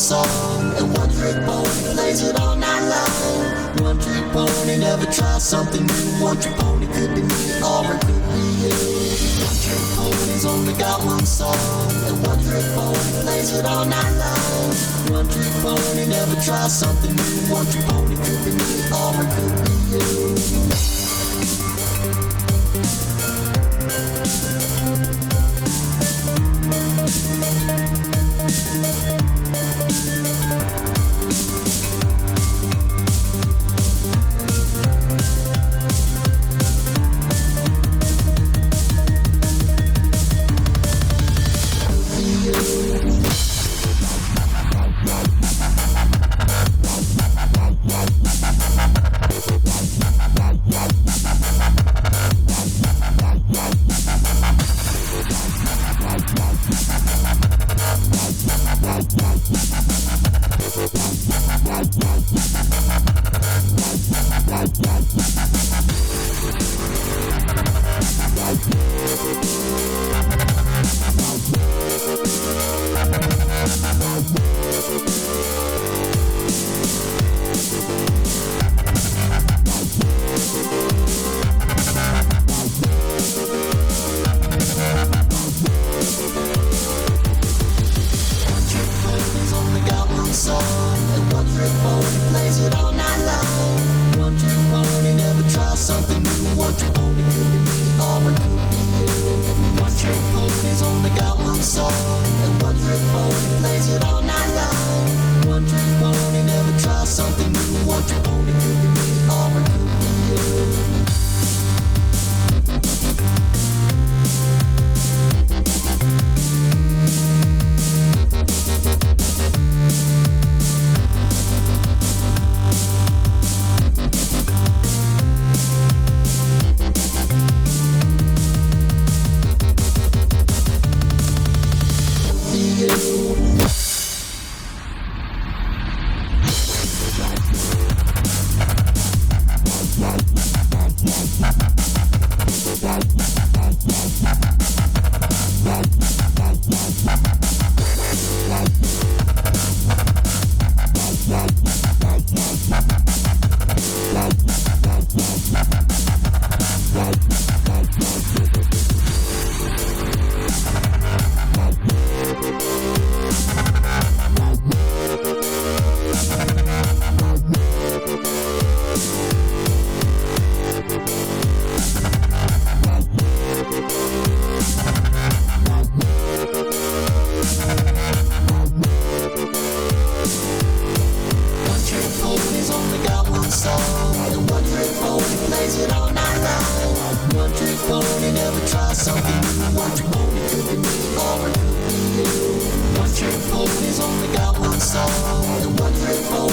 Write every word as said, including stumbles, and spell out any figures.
song, and one trick pony plays it all night long. One trick pony never tries something new. One trick pony could be me or it could be you. One trick pony's only got one song, and one trick pony plays it all night long. One trick pony never tries something new. One trick pony could be me or it could be you. Pony never tries something new. One trick pony could be me or it could be you. One trick pony's only got one song, and one trick pony